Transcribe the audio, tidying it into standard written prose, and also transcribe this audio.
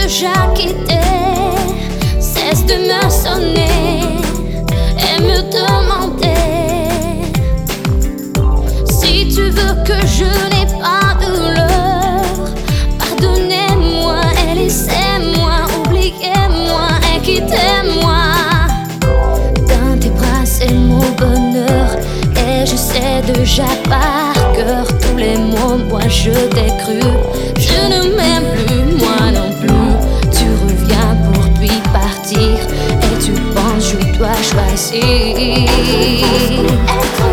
déjà quitté, cesse de me sonner et me demander si tu veux que je n'ai pas de douleur. Pardonnez-moi et laissez-moi, oubliez-moi et quittez-moi. Dans tes bras c'est mon bonheur et je sais déjà par cœur tous les mots. Moi je t'ai cru, je ne m'aime plus, moi non plus. Tu reviens pour puis partir et tu penses je dois choisir.